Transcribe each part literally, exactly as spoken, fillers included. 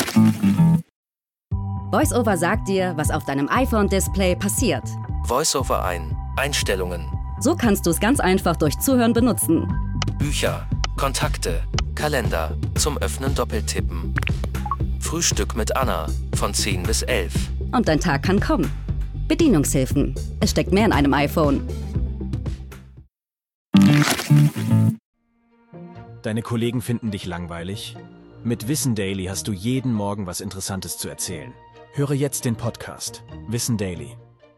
VoiceOver sagt dir, was auf deinem iPhone-Display passiert. VoiceOver ein. Einstellungen. So kannst du es ganz einfach durch Zuhören benutzen. Bücher, Kontakte, Kalender, zum Öffnen doppeltippen. Frühstück mit Anna, von zehn bis elf. Und dein Tag kann kommen. Bedienungshilfen. Es steckt mehr in einem iPhone. Deine Kollegen finden dich langweilig? Mit Wissen Daily hast du jeden Morgen was Interessantes zu erzählen. Höre jetzt den Podcast Wissen Daily.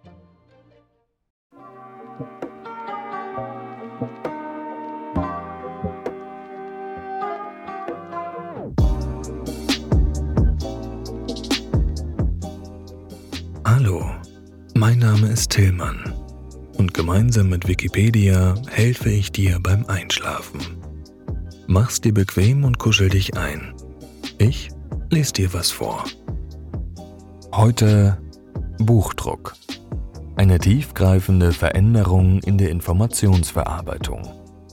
Hallo, mein Name ist Tillmann und gemeinsam mit Wikipedia helfe ich dir beim Einschlafen. Mach's dir bequem und kuschel dich ein. Ich lese dir was vor. Heute Buchdruck. Eine tiefgreifende Veränderung in der Informationsverarbeitung.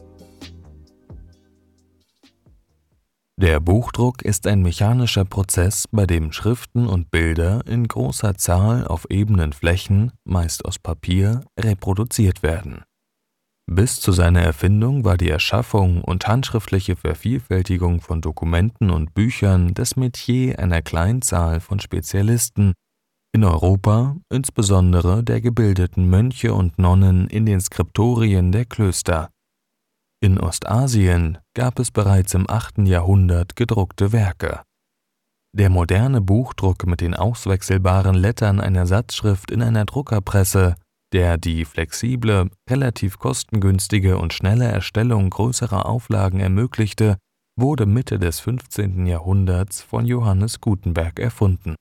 Der Buchdruck ist ein mechanischer Prozess, bei dem Schriften und Bilder in großer Zahl auf ebenen Flächen, meist aus Papier, reproduziert werden. Bis zu seiner Erfindung war die Erschaffung und handschriftliche Vervielfältigung von Dokumenten und Büchern das Metier einer kleinen Zahl von Spezialisten, in Europa insbesondere der gebildeten Mönche und Nonnen in den Skriptorien der Klöster. In Ostasien gab es bereits im achten Jahrhundert gedruckte Werke. Der moderne Buchdruck mit den auswechselbaren Lettern einer Satzschrift in einer Druckerpresse, der die flexible, relativ kostengünstige und schnelle Erstellung größerer Auflagen ermöglichte, wurde Mitte des fünfzehnten Jahrhunderts von Johannes Gutenberg erfunden.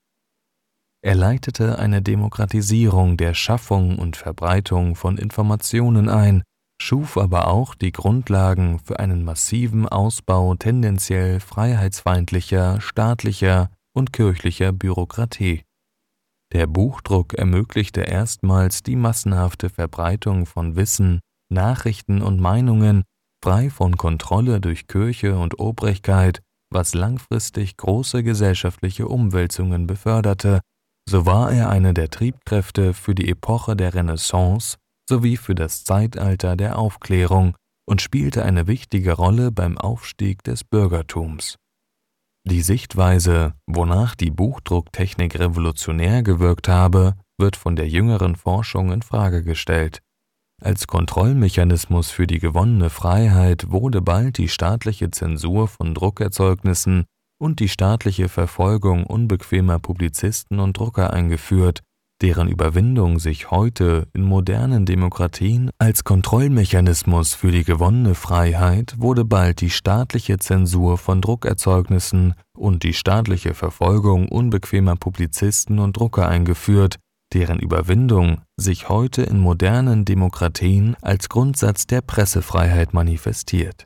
Er leitete eine Demokratisierung der Schaffung und Verbreitung von Informationen ein, schuf aber auch die Grundlagen für einen massiven Ausbau tendenziell freiheitsfeindlicher, staatlicher und kirchlicher Bürokratie. Der Buchdruck ermöglichte erstmals die massenhafte Verbreitung von Wissen, Nachrichten und Meinungen, frei von Kontrolle durch Kirche und Obrigkeit, was langfristig große gesellschaftliche Umwälzungen beförderte, so war er eine der Triebkräfte für die Epoche der Renaissance sowie für das Zeitalter der Aufklärung und spielte eine wichtige Rolle beim Aufstieg des Bürgertums. Die Sichtweise, wonach die Buchdrucktechnik revolutionär gewirkt habe, wird von der jüngeren Forschung in Frage gestellt. Als Kontrollmechanismus für die gewonnene Freiheit wurde bald die staatliche Zensur von Druckerzeugnissen und die staatliche Verfolgung unbequemer Publizisten und Drucker eingeführt, deren Überwindung sich heute in modernen Demokratien als Kontrollmechanismus für die gewonnene Freiheit wurde bald die staatliche Zensur von Druckerzeugnissen und die staatliche Verfolgung unbequemer Publizisten und Drucker eingeführt, deren Überwindung sich heute in modernen Demokratien als Grundsatz der Pressefreiheit manifestiert.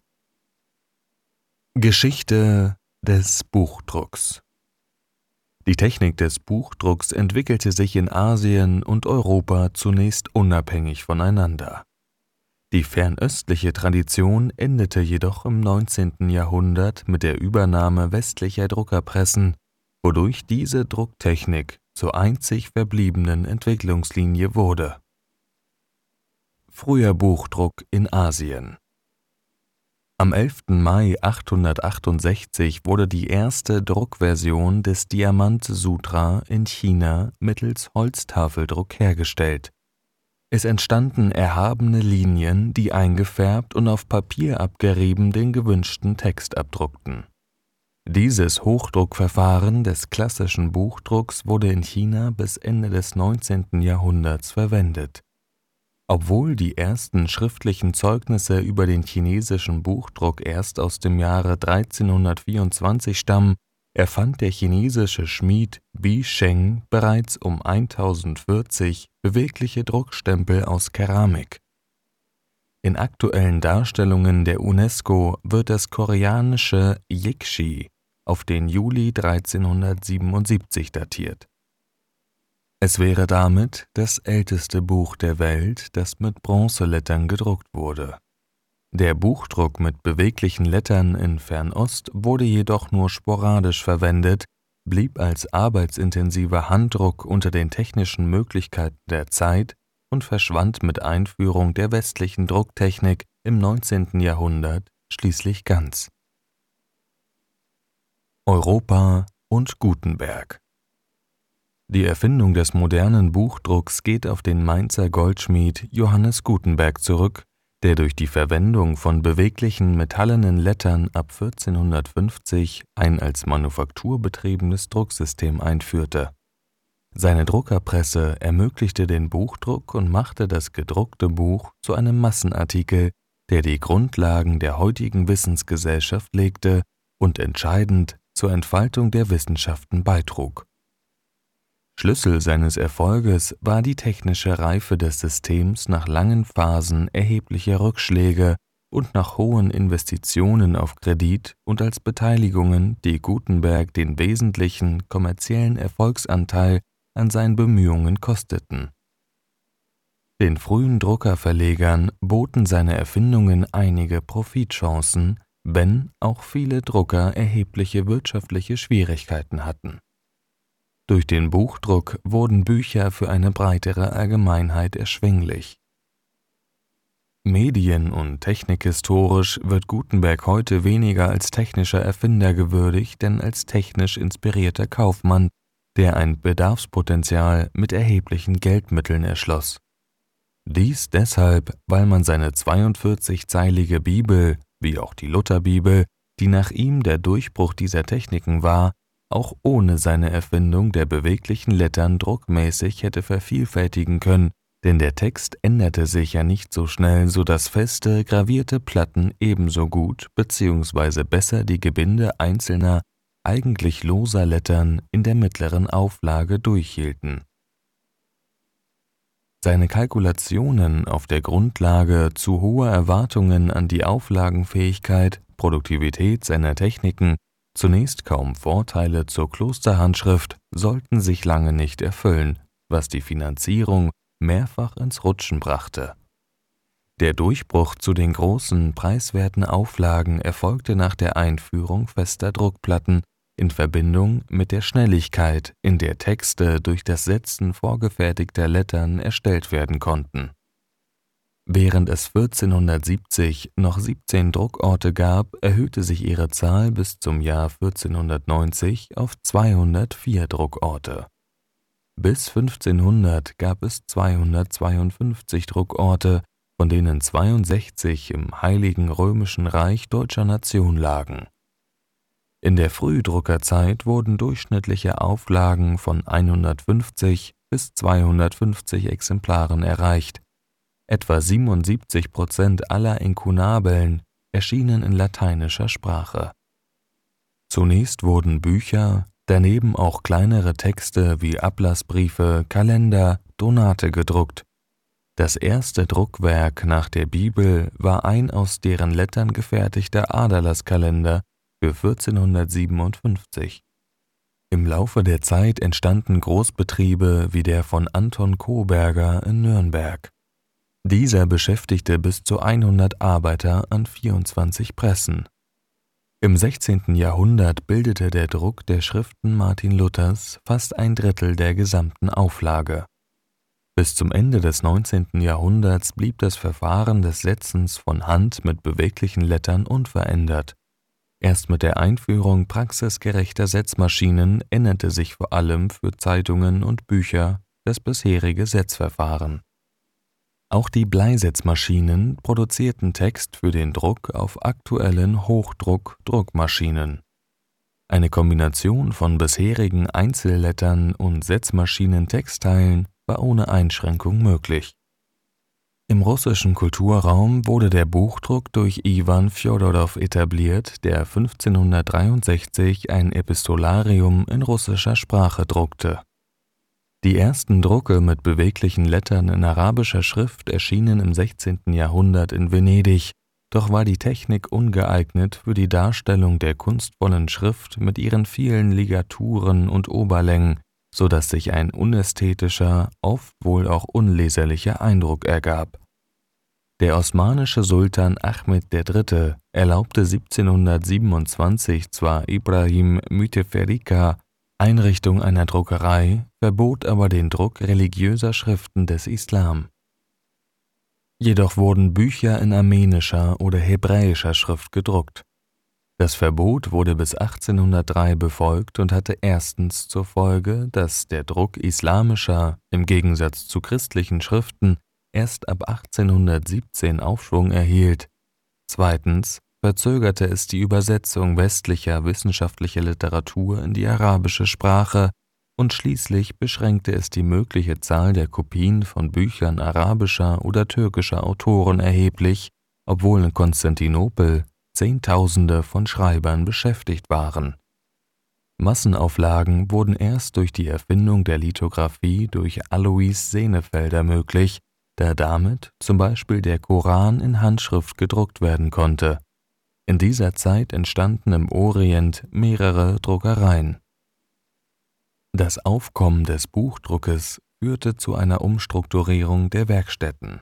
Geschichte des Buchdrucks. Die Technik des Buchdrucks entwickelte sich in Asien und Europa zunächst unabhängig voneinander. Die fernöstliche Tradition endete jedoch im neunzehnten Jahrhundert mit der Übernahme westlicher Druckerpressen, wodurch diese Drucktechnik zur einzig verbliebenen Entwicklungslinie wurde. Früher Buchdruck in Asien. Am elften Mai achthundertachtundsechzig wurde die erste Druckversion des Diamant Sutra in China mittels Holztafeldruck hergestellt. Es entstanden erhabene Linien, die eingefärbt und auf Papier abgerieben den gewünschten Text abdruckten. Dieses Hochdruckverfahren des klassischen Buchdrucks wurde in China bis Ende des neunzehnten Jahrhunderts verwendet. Obwohl die ersten schriftlichen Zeugnisse über den chinesischen Buchdruck erst aus dem Jahre dreizehnhundertvierundzwanzig stammen, erfand der chinesische Schmied Bi Sheng bereits um eintausendvierzig bewegliche Druckstempel aus Keramik. In aktuellen Darstellungen der UNESCO wird das koreanische Yikshi auf den Juli dreizehnhundertsiebenundsiebzig datiert. Es wäre damit das älteste Buch der Welt, das mit Bronzelettern gedruckt wurde. Der Buchdruck mit beweglichen Lettern in Fernost wurde jedoch nur sporadisch verwendet, blieb als arbeitsintensiver Handdruck unter den technischen Möglichkeiten der Zeit und verschwand mit Einführung der westlichen Drucktechnik im neunzehnten Jahrhundert schließlich ganz. Europa und Gutenberg. Die Erfindung des modernen Buchdrucks geht auf den Mainzer Goldschmied Johannes Gutenberg zurück, der durch die Verwendung von beweglichen metallenen Lettern ab vierzehnhundertfünfzig ein als Manufaktur betriebenes Drucksystem einführte. Seine Druckerpresse ermöglichte den Buchdruck und machte das gedruckte Buch zu einem Massenartikel, der die Grundlagen der heutigen Wissensgesellschaft legte und entscheidend zur Entfaltung der Wissenschaften beitrug. Schlüssel seines Erfolges war die technische Reife des Systems nach langen Phasen erheblicher Rückschläge und nach hohen Investitionen auf Kredit und als Beteiligungen, die Gutenberg den wesentlichen kommerziellen Erfolgsanteil an seinen Bemühungen kosteten. Den frühen Druckerverlegern boten seine Erfindungen einige Profitchancen, wenn auch viele Drucker erhebliche wirtschaftliche Schwierigkeiten hatten. Durch den Buchdruck wurden Bücher für eine breitere Allgemeinheit erschwinglich. Medien- und technikhistorisch wird Gutenberg heute weniger als technischer Erfinder gewürdigt, denn als technisch inspirierter Kaufmann, der ein Bedarfspotenzial mit erheblichen Geldmitteln erschloss. Dies deshalb, weil man seine zweiundvierzigzeilige Bibel, wie auch die Lutherbibel, die nach ihm der Durchbruch dieser Techniken war, auch ohne seine Erfindung der beweglichen Lettern druckmäßig hätte vervielfältigen können, denn der Text änderte sich ja nicht so schnell, so dass feste, gravierte Platten ebenso gut bzw. besser die Gebinde einzelner, eigentlich loser Lettern in der mittleren Auflage durchhielten. Seine Kalkulationen auf der Grundlage zu hoher Erwartungen an die Auflagenfähigkeit, Produktivität seiner Techniken, zunächst kaum Vorteile zur Klosterhandschrift, sollten sich lange nicht erfüllen, was die Finanzierung mehrfach ins Rutschen brachte. Der Durchbruch zu den großen, preiswerten Auflagen erfolgte nach der Einführung fester Druckplatten in Verbindung mit der Schnelligkeit, in der Texte durch das Setzen vorgefertigter Lettern erstellt werden konnten. Während es vierzehnhundertsiebzig noch siebzehn Druckorte gab, erhöhte sich ihre Zahl bis zum Jahr vierzehnhundertneunzig auf zweihundertvier Druckorte. Bis fünfzehnhundert gab es zweihundertzweiundfünfzig Druckorte, von denen zweiundsechzig im Heiligen Römischen Reich deutscher Nation lagen. In der Frühdruckerzeit wurden durchschnittliche Auflagen von hundertfünfzig bis zweihundertfünfzig Exemplaren erreicht. Etwa siebenundsiebzig Prozent aller Inkunabeln erschienen in lateinischer Sprache. Zunächst wurden Bücher, daneben auch kleinere Texte wie Ablassbriefe, Kalender, Donate gedruckt. Das erste Druckwerk nach der Bibel war ein aus deren Lettern gefertigter Aderlasskalender für vierzehnhundertsiebenundfünfzig. Im Laufe der Zeit entstanden Großbetriebe wie der von Anton Koberger in Nürnberg. Dieser beschäftigte bis zu hundert Arbeiter an vierundzwanzig Pressen. Im sechzehnten Jahrhundert bildete der Druck der Schriften Martin Luthers fast ein Drittel der gesamten Auflage. Bis zum Ende des neunzehnten Jahrhunderts blieb das Verfahren des Setzens von Hand mit beweglichen Lettern unverändert. Erst mit der Einführung praxisgerechter Setzmaschinen änderte sich vor allem für Zeitungen und Bücher das bisherige Setzverfahren. Auch die Bleisetzmaschinen produzierten Text für den Druck auf aktuellen Hochdruck-Druckmaschinen. Eine Kombination von bisherigen Einzellettern und Setzmaschinen-Textteilen war ohne Einschränkung möglich. Im russischen Kulturraum wurde der Buchdruck durch Iwan Fjodorow etabliert, der fünfzehnhundertdreiundsechzig ein Epistolarium in russischer Sprache druckte. Die ersten Drucke mit beweglichen Lettern in arabischer Schrift erschienen im sechzehnten Jahrhundert in Venedig, doch war die Technik ungeeignet für die Darstellung der kunstvollen Schrift mit ihren vielen Ligaturen und Oberlängen, so dass sich ein unästhetischer, oft wohl auch unleserlicher Eindruck ergab. Der osmanische Sultan Ahmed der Dritte erlaubte siebzehnhundertsiebenundzwanzig zwar Ibrahim Müteferrika, Einrichtung einer Druckerei verbot aber den Druck religiöser Schriften des Islam. Jedoch wurden Bücher in armenischer oder hebräischer Schrift gedruckt. Das Verbot wurde bis achtzehnhundertdrei befolgt und hatte erstens zur Folge, dass der Druck islamischer, im Gegensatz zu christlichen Schriften, erst ab achtzehnhundertsiebzehn Aufschwung erhielt. Zweitens verzögerte es die Übersetzung westlicher wissenschaftlicher Literatur in die arabische Sprache und schließlich beschränkte es die mögliche Zahl der Kopien von Büchern arabischer oder türkischer Autoren erheblich, obwohl in Konstantinopel Zehntausende von Schreibern beschäftigt waren. Massenauflagen wurden erst durch die Erfindung der Lithografie durch Alois Senefelder möglich, da damit zum Beispiel der Koran in Handschrift gedruckt werden konnte. In dieser Zeit entstanden im Orient mehrere Druckereien. Das Aufkommen des Buchdruckes führte zu einer Umstrukturierung der Werkstätten.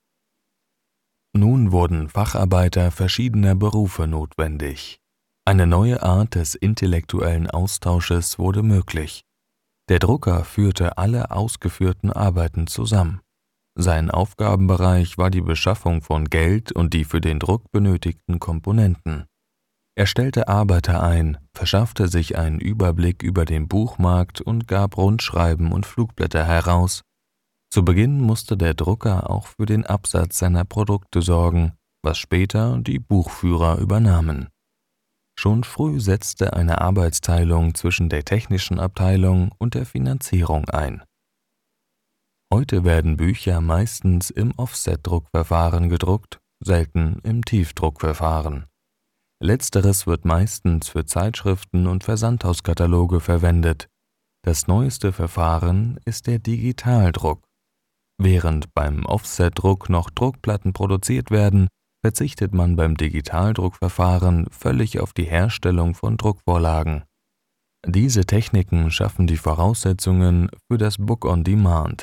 Nun wurden Facharbeiter verschiedener Berufe notwendig. Eine neue Art des intellektuellen Austausches wurde möglich. Der Drucker führte alle ausgeführten Arbeiten zusammen. Sein Aufgabenbereich war die Beschaffung von Geld und die für den Druck benötigten Komponenten. Er stellte Arbeiter ein, verschaffte sich einen Überblick über den Buchmarkt und gab Rundschreiben und Flugblätter heraus. Zu Beginn musste der Drucker auch für den Absatz seiner Produkte sorgen, was später die Buchführer übernahmen. Schon früh setzte eine Arbeitsteilung zwischen der technischen Abteilung und der Finanzierung ein. Heute werden Bücher meistens im Offset-Druckverfahren gedruckt, selten im Tiefdruckverfahren. Letzteres wird meistens für Zeitschriften und Versandhauskataloge verwendet. Das neueste Verfahren ist der Digitaldruck. Während beim Offsetdruck noch Druckplatten produziert werden, verzichtet man beim Digitaldruckverfahren völlig auf die Herstellung von Druckvorlagen. Diese Techniken schaffen die Voraussetzungen für das Book on Demand.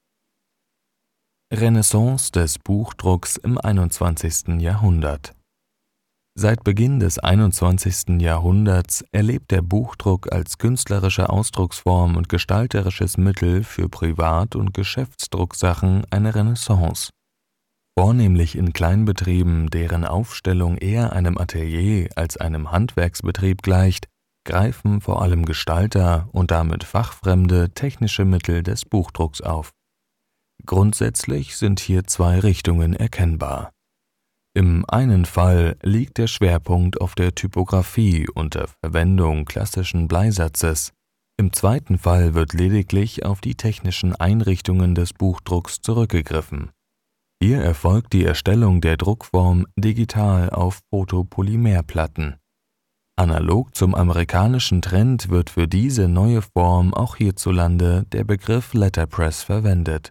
Renaissance des Buchdrucks im einundzwanzigsten Jahrhundert. Seit Beginn des einundzwanzigsten Jahrhunderts erlebt der Buchdruck als künstlerische Ausdrucksform und gestalterisches Mittel für Privat- und Geschäftsdrucksachen eine Renaissance. Vornehmlich in Kleinbetrieben, deren Aufstellung eher einem Atelier als einem Handwerksbetrieb gleicht, greifen vor allem Gestalter und damit fachfremde technische Mittel des Buchdrucks auf. Grundsätzlich sind hier zwei Richtungen erkennbar. Im einen Fall liegt der Schwerpunkt auf der Typografie unter Verwendung klassischen Bleisatzes. Im zweiten Fall wird lediglich auf die technischen Einrichtungen des Buchdrucks zurückgegriffen. Hier erfolgt die Erstellung der Druckform digital auf Photopolymerplatten. Analog zum amerikanischen Trend wird für diese neue Form auch hierzulande der Begriff Letterpress verwendet.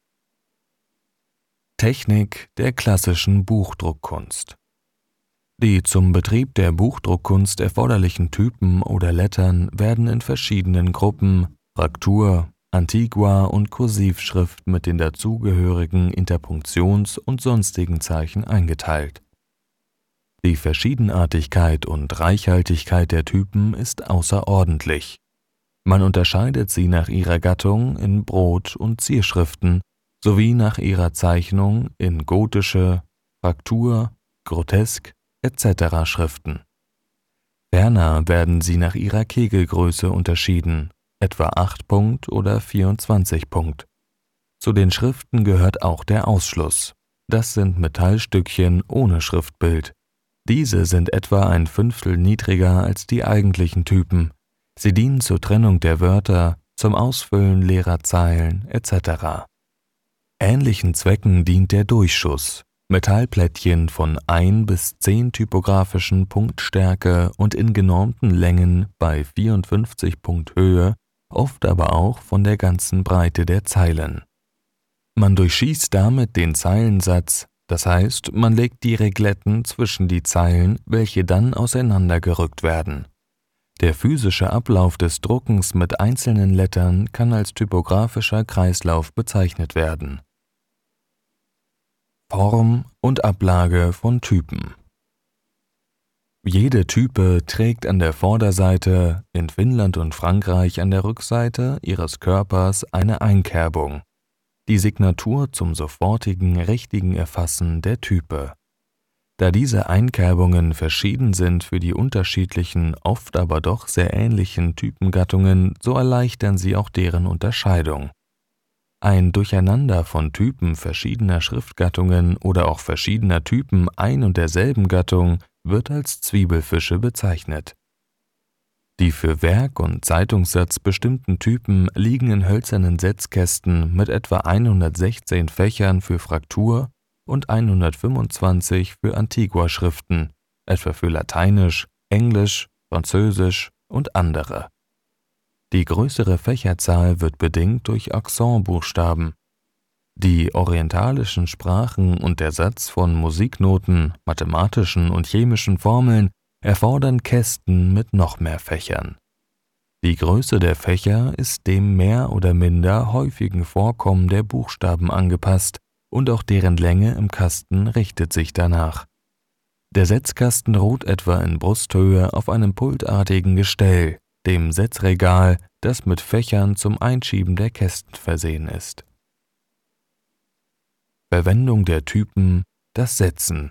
Technik der klassischen Buchdruckkunst. Die zum Betrieb der Buchdruckkunst erforderlichen Typen oder Lettern werden in verschiedenen Gruppen, Fraktur, Antiqua und Kursivschrift mit den dazugehörigen Interpunktions- und sonstigen Zeichen eingeteilt. Die Verschiedenartigkeit und Reichhaltigkeit der Typen ist außerordentlich. Man unterscheidet sie nach ihrer Gattung in Brot- und Zierschriften sowie nach ihrer Zeichnung in gotische, Fraktur, Grotesk et cetera Schriften. Ferner werden sie nach ihrer Kegelgröße unterschieden, etwa acht Punkt oder vierundzwanzig Punkt. Zu den Schriften gehört auch der Ausschluss. Das sind Metallstückchen ohne Schriftbild. Diese sind etwa ein Fünftel niedriger als die eigentlichen Typen. Sie dienen zur Trennung der Wörter, zum Ausfüllen leerer Zeilen et cetera. Ähnlichen Zwecken dient der Durchschuss. Metallplättchen von ein bis zehn typografischen Punktstärke und in genormten Längen bei vierundfünfzig Punkt Höhe, oft aber auch von der ganzen Breite der Zeilen. Man durchschießt damit den Zeilensatz, das heißt, man legt die Regletten zwischen die Zeilen, welche dann auseinandergerückt werden. Der physische Ablauf des Druckens mit einzelnen Lettern kann als typografischer Kreislauf bezeichnet werden. Form und Ablage von Typen. Jede Type trägt an der Vorderseite, in Finnland und Frankreich an der Rückseite ihres Körpers eine Einkerbung, die Signatur zum sofortigen, richtigen Erfassen der Type. Da diese Einkerbungen verschieden sind für die unterschiedlichen, oft aber doch sehr ähnlichen Typengattungen, so erleichtern sie auch deren Unterscheidung. Ein Durcheinander von Typen verschiedener Schriftgattungen oder auch verschiedener Typen ein und derselben Gattung wird als Zwiebelfische bezeichnet. Die für Werk- und Zeitungssatz bestimmten Typen liegen in hölzernen Setzkästen mit etwa hundertsechzehn Fächern für Fraktur und hundertfünfundzwanzig für Antiqua-Schriften, etwa für Lateinisch, Englisch, Französisch und andere. Die größere Fächerzahl wird bedingt durch Akzentbuchstaben. Die orientalischen Sprachen und der Satz von Musiknoten, mathematischen und chemischen Formeln erfordern Kästen mit noch mehr Fächern. Die Größe der Fächer ist dem mehr oder minder häufigen Vorkommen der Buchstaben angepasst und auch deren Länge im Kasten richtet sich danach. Der Setzkasten ruht etwa in Brusthöhe auf einem pultartigen Gestell, dem Setzregal, das mit Fächern zum Einschieben der Kästen versehen ist. Verwendung der Typen, das Setzen.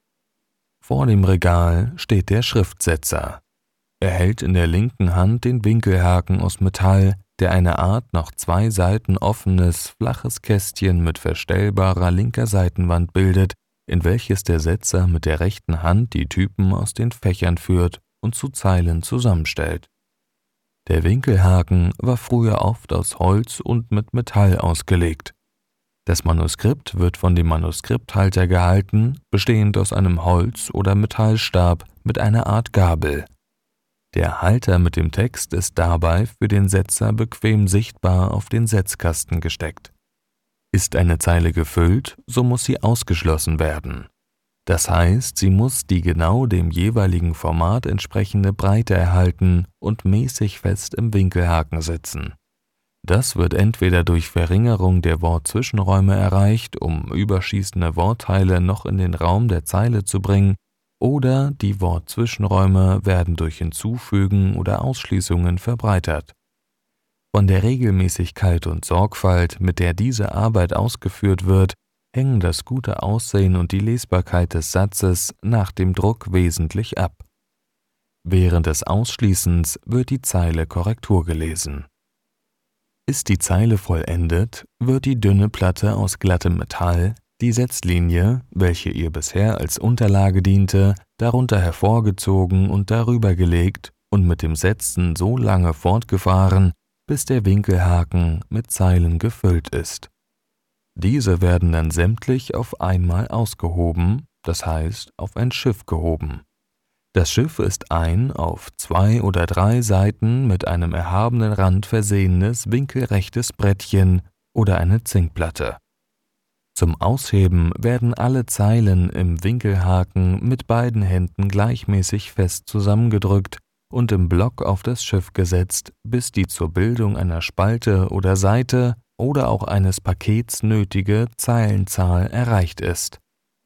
Vor dem Regal steht der Schriftsetzer. Er hält in der linken Hand den Winkelhaken aus Metall, der eine Art nach zwei Seiten offenes, flaches Kästchen mit verstellbarer linker Seitenwand bildet, in welches der Setzer mit der rechten Hand die Typen aus den Fächern führt und zu Zeilen zusammenstellt. Der Winkelhaken war früher oft aus Holz und mit Metall ausgelegt. Das Manuskript wird von dem Manuskripthalter gehalten, bestehend aus einem Holz- oder Metallstab mit einer Art Gabel. Der Halter mit dem Text ist dabei für den Setzer bequem sichtbar auf den Setzkasten gesteckt. Ist eine Zeile gefüllt, so muss sie ausgeschlossen werden. Das heißt, sie muss die genau dem jeweiligen Format entsprechende Breite erhalten und mäßig fest im Winkelhaken sitzen. Das wird entweder durch Verringerung der Wortzwischenräume erreicht, um überschießende Wortteile noch in den Raum der Zeile zu bringen, oder die Wortzwischenräume werden durch Hinzufügen oder Ausschließungen verbreitert. Von der Regelmäßigkeit und Sorgfalt, mit der diese Arbeit ausgeführt wird, hängen das gute Aussehen und die Lesbarkeit des Satzes nach dem Druck wesentlich ab. Während des Ausschließens wird die Zeile Korrektur gelesen. Ist die Zeile vollendet, wird die dünne Platte aus glattem Metall, die Setzlinie, welche ihr bisher als Unterlage diente, darunter hervorgezogen und darüber gelegt und mit dem Setzen so lange fortgefahren, bis der Winkelhaken mit Zeilen gefüllt ist. Diese werden dann sämtlich auf einmal ausgehoben, das heißt auf ein Schiff gehoben. Das Schiff ist ein auf zwei oder drei Seiten mit einem erhabenen Rand versehenes winkelrechtes Brettchen oder eine Zinkplatte. Zum Ausheben werden alle Zeilen im Winkelhaken mit beiden Händen gleichmäßig fest zusammengedrückt und im Block auf das Schiff gesetzt, bis die zur Bildung einer Spalte oder Seite oder auch eines Pakets nötige Zeilenzahl erreicht ist.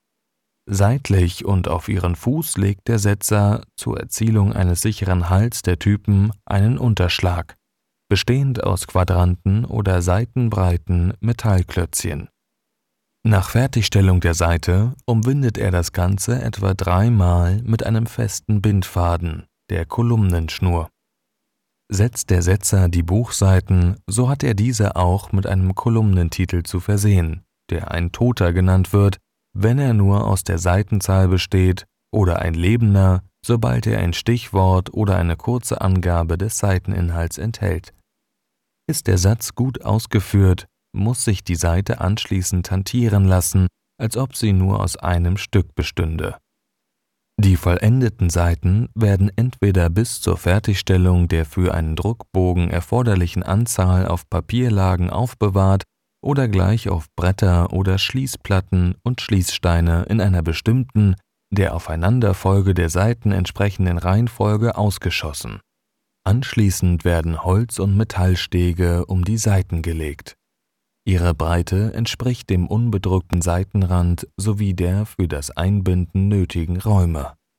Seitlich und auf ihren Fuß legt der Setzer zur Erzielung eines sicheren Halts der Typen einen Unterschlag, bestehend aus Quadranten oder seitenbreiten Metallklötzchen. Nach Fertigstellung der Seite umwindet er das Ganze etwa dreimal mit einem festen Bindfaden, der Kolumnenschnur. Setzt der Setzer die Buchseiten, so hat er diese auch mit einem Kolumnentitel zu versehen, der ein Toter genannt wird, wenn er nur aus der Seitenzahl besteht, oder ein Lebender, sobald er ein Stichwort oder eine kurze Angabe des Seiteninhalts enthält. Ist der Satz gut ausgeführt, muss sich die Seite anschließend hantieren lassen, als ob sie nur aus einem Stück bestünde. Die vollendeten Seiten werden entweder bis zur Fertigstellung der für einen Druckbogen erforderlichen Anzahl auf Papierlagen aufbewahrt oder gleich auf Bretter oder Schließplatten und Schließsteine in einer bestimmten, der Aufeinanderfolge der Seiten entsprechenden Reihenfolge ausgeschossen. Anschließend werden Holz- und Metallstege um die Seiten gelegt. Ihre Breite entspricht dem unbedruckten Seitenrand sowie der für das Einbinden nötigen Räume.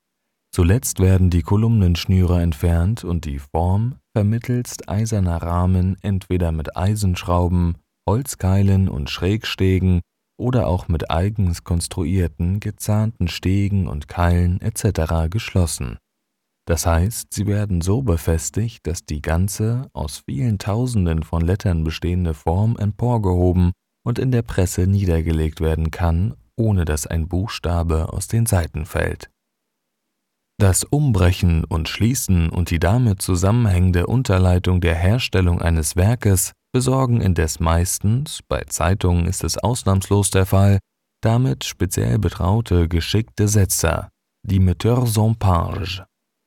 Zuletzt werden die Kolumnenschnüre entfernt und die Form vermittelst eiserner Rahmen entweder mit Eisenschrauben, Holzkeilen und Schrägstegen oder auch mit eigens konstruierten, gezahnten Stegen und Keilen et cetera geschlossen. Das heißt, sie werden so befestigt, dass die ganze, aus vielen Tausenden von Lettern bestehende Form emporgehoben und in der Presse niedergelegt werden kann, ohne dass ein Buchstabe aus den Seiten fällt. Das Umbrechen und Schließen und die damit zusammenhängende Unterleitung der Herstellung eines Werkes besorgen indes meistens, bei Zeitungen ist es ausnahmslos der Fall, damit speziell betraute, geschickte Setzer, die Metteurs en page.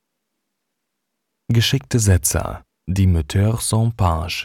Geschickte Setzer, die Metteurs en page.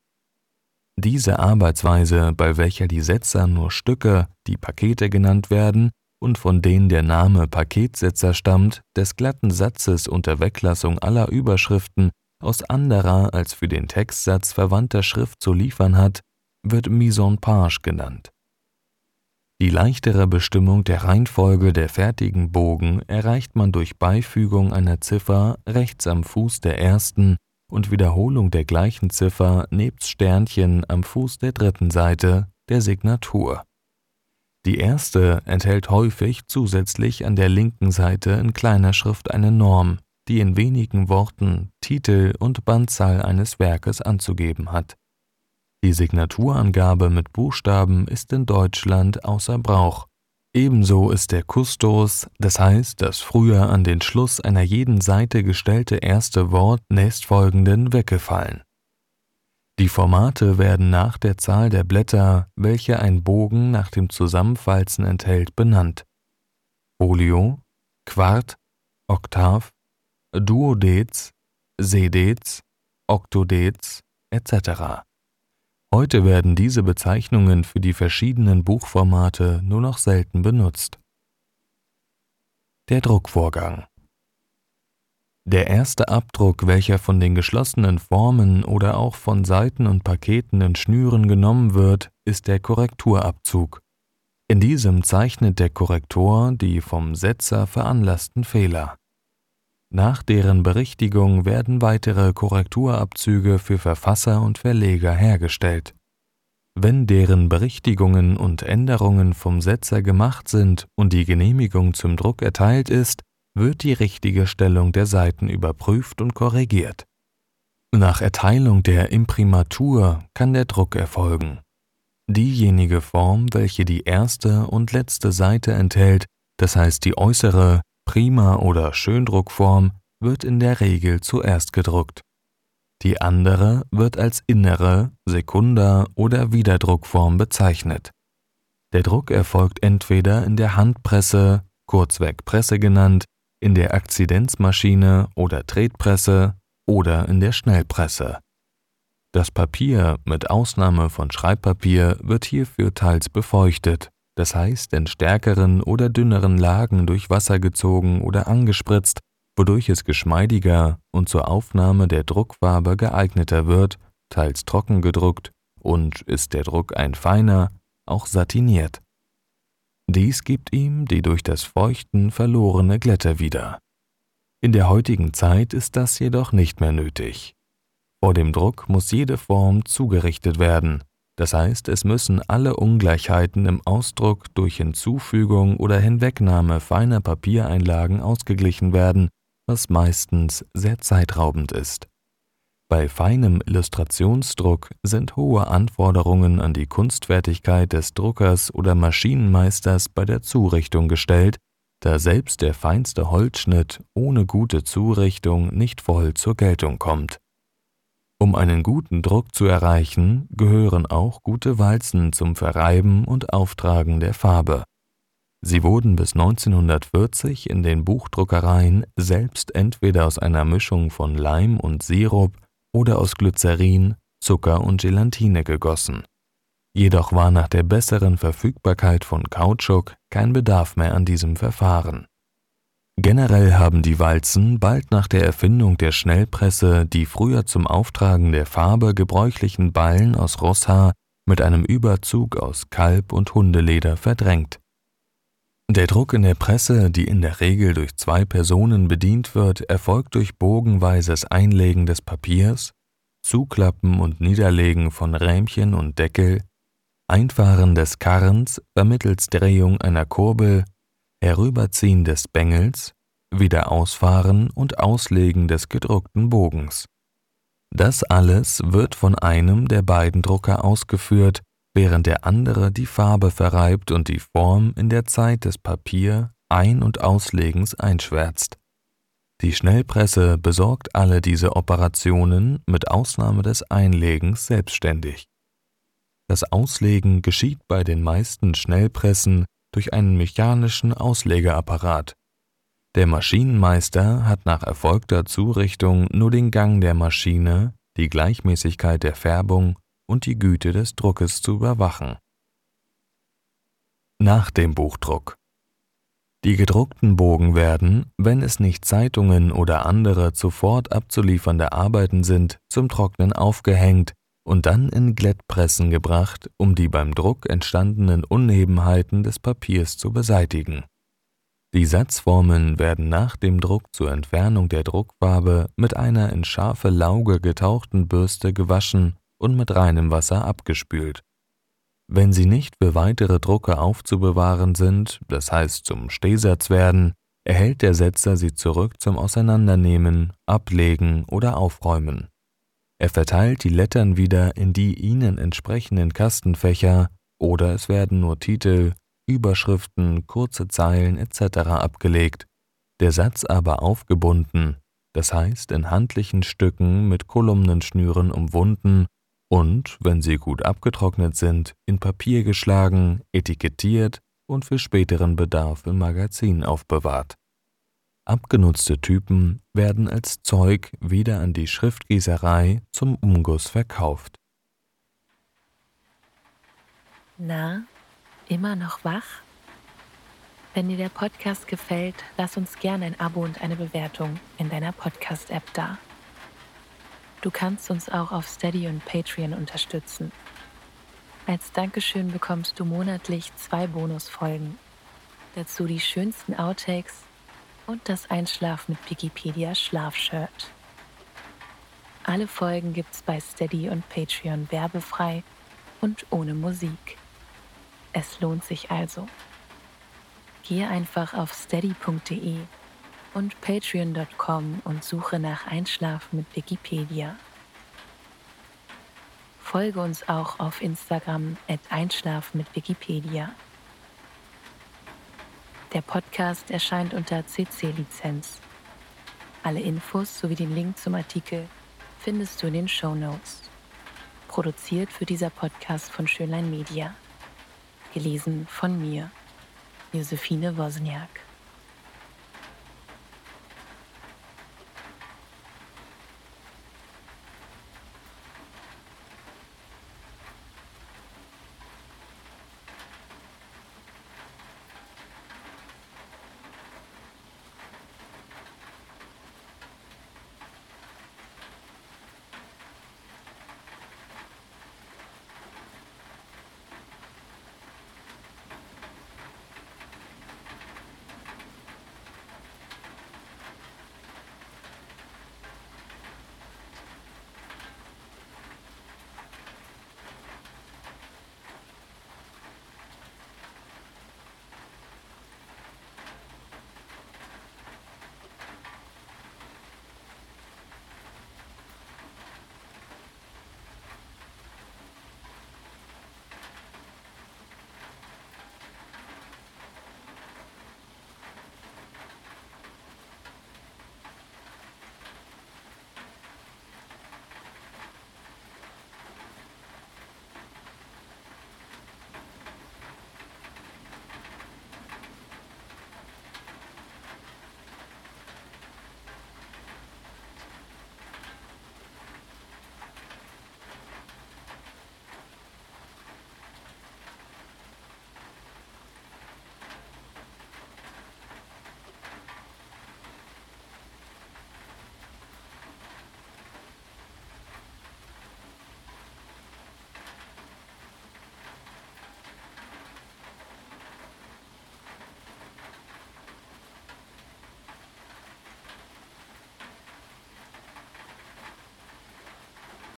Diese Arbeitsweise, bei welcher die Setzer nur Stücke, die Pakete genannt werden, und von denen der Name Paketsetzer stammt, des glatten Satzes unter Weglassung aller Überschriften aus anderer als für den Textsatz verwandter Schrift zu liefern hat, wird Mise en page genannt. Die leichtere Bestimmung der Reihenfolge der fertigen Bogen erreicht man durch Beifügung einer Ziffer rechts am Fuß der ersten und Wiederholung der gleichen Ziffer nebst Sternchen am Fuß der dritten Seite der Signatur. Die erste enthält häufig zusätzlich an der linken Seite in kleiner Schrift eine Norm, die in wenigen Worten Titel und Bandzahl eines Werkes anzugeben hat. Die Signaturangabe mit Buchstaben ist in Deutschland außer Brauch. Ebenso ist der Kustos, das heißt das früher an den Schluss einer jeden Seite gestellte erste Wort nächstfolgenden, weggefallen. Die Formate werden nach der Zahl der Blätter, welche ein Bogen nach dem Zusammenfalzen enthält, benannt. Folio, Quart, Oktav, Duodez, Sedez, Oktodez et cetera. Heute werden diese Bezeichnungen für die verschiedenen Buchformate nur noch selten benutzt. Der Druckvorgang. Der erste Abdruck, welcher von den geschlossenen Formen oder auch von Seiten und Paketen in Schnüren genommen wird, ist der Korrekturabzug. In diesem zeichnet der Korrektor die vom Setzer veranlassten Fehler. Nach deren Berichtigung werden weitere Korrekturabzüge für Verfasser und Verleger hergestellt. Wenn deren Berichtigungen und Änderungen vom Setzer gemacht sind und die Genehmigung zum Druck erteilt ist, wird die richtige Stellung der Seiten überprüft und korrigiert. Nach Erteilung der Imprimatur kann der Druck erfolgen. Diejenige Form, welche die erste und letzte Seite enthält, das heißt die äußere Prima- oder Schöndruckform, wird in der Regel zuerst gedruckt. Die andere wird als innere, Sekunda- oder Wiederdruckform bezeichnet. Der Druck erfolgt entweder in der Handpresse, kurzweg Presse genannt, in der Akzidenzmaschine oder Tretpresse oder in der Schnellpresse. Das Papier, mit Ausnahme von Schreibpapier, wird hierfür teils befeuchtet, das heißt in stärkeren oder dünneren Lagen durch Wasser gezogen oder angespritzt, wodurch es geschmeidiger und zur Aufnahme der Druckfarbe geeigneter wird, teils trocken gedruckt und, ist der Druck ein feiner, auch satiniert. Dies gibt ihm die durch das Feuchten verlorene Glätte wieder. In der heutigen Zeit ist das jedoch nicht mehr nötig. Vor dem Druck muss jede Form zugerichtet werden, das heißt, es müssen alle Ungleichheiten im Ausdruck durch Hinzufügung oder Hinwegnahme feiner Papiereinlagen ausgeglichen werden, was meistens sehr zeitraubend ist. Bei feinem Illustrationsdruck sind hohe Anforderungen an die Kunstfertigkeit des Druckers oder Maschinenmeisters bei der Zurichtung gestellt, da selbst der feinste Holzschnitt ohne gute Zurichtung nicht voll zur Geltung kommt. Um einen guten Druck zu erreichen, gehören auch gute Walzen zum Verreiben und Auftragen der Farbe. Sie wurden bis neunzehnhundertvierzig in den Buchdruckereien selbst entweder aus einer Mischung von Leim und Sirup oder aus Glycerin, Zucker und Gelatine gegossen. Jedoch war nach der besseren Verfügbarkeit von Kautschuk kein Bedarf mehr an diesem Verfahren. Generell haben die Walzen bald nach der Erfindung der Schnellpresse die früher zum Auftragen der Farbe gebräuchlichen Ballen aus Rosshaar mit einem Überzug aus Kalb- und Hundeleder verdrängt. Der Druck in der Presse, die in der Regel durch zwei Personen bedient wird, erfolgt durch bogenweises Einlegen des Papiers, Zuklappen und Niederlegen von Rähmchen und Deckel, Einfahren des Karrens vermittels Drehung einer Kurbel, Herüberziehen des Bengels, wieder Ausfahren und Auslegen des gedruckten Bogens. Das alles wird von einem der beiden Drucker ausgeführt, während der andere die Farbe verreibt und die Form in der Zeit des Papier- Ein- und Auslegens einschwärzt. Die Schnellpresse besorgt alle diese Operationen mit Ausnahme des Einlegens selbstständig. Das Auslegen geschieht bei den meisten Schnellpressen durch einen mechanischen Auslegeapparat. Der Maschinenmeister hat nach erfolgter Zurichtung nur den Gang der Maschine, die Gleichmäßigkeit der Färbung und die Güte des Druckes zu überwachen. Nach dem Buchdruck. Die gedruckten Bogen werden, wenn es nicht Zeitungen oder andere sofort abzuliefernde Arbeiten sind, zum Trocknen aufgehängt und dann in Glättpressen gebracht, um die beim Druck entstandenen Unebenheiten des Papiers zu beseitigen. Die Satzformen werden nach dem Druck zur Entfernung der Druckfarbe mit einer in scharfe Lauge getauchten Bürste gewaschen und mit reinem Wasser abgespült. Wenn sie nicht für weitere Drucke aufzubewahren sind, das heißt zum Stehsatz werden, erhält der Setzer sie zurück zum Auseinandernehmen, Ablegen oder Aufräumen. Er verteilt die Lettern wieder in die ihnen entsprechenden Kastenfächer oder es werden nur Titel, Überschriften, kurze Zeilen et cetera abgelegt, der Satz aber aufgebunden, das heißt in handlichen Stücken mit Kolumnenschnüren umwunden und, wenn sie gut abgetrocknet sind, in Papier geschlagen, etikettiert und für späteren Bedarf im Magazin aufbewahrt. Abgenutzte Typen werden als Zeug wieder an die Schriftgießerei zum Umguss verkauft. Na, immer noch wach? Wenn dir der Podcast gefällt, lass uns gerne ein Abo und eine Bewertung in deiner Podcast-App da. Du kannst uns auch auf Steady und Patreon unterstützen. Als Dankeschön bekommst du monatlich zwei Bonusfolgen. Dazu die schönsten Outtakes und das Einschlaf mit Wikipedia Schlafshirt. Alle Folgen gibt's bei Steady und Patreon werbefrei und ohne Musik. Es lohnt sich also. Gehe einfach auf steady punkt de und patreon punkt com und suche nach Einschlafen mit Wikipedia. Folge uns auch auf Instagram at einschlafen mit Wikipedia. Der Podcast erscheint unter C C-Lizenz. Alle Infos sowie den Link zum Artikel findest du in den Shownotes. Produziert für dieser Podcast von Schönlein Media. Gelesen von mir, Josephine Wozniak.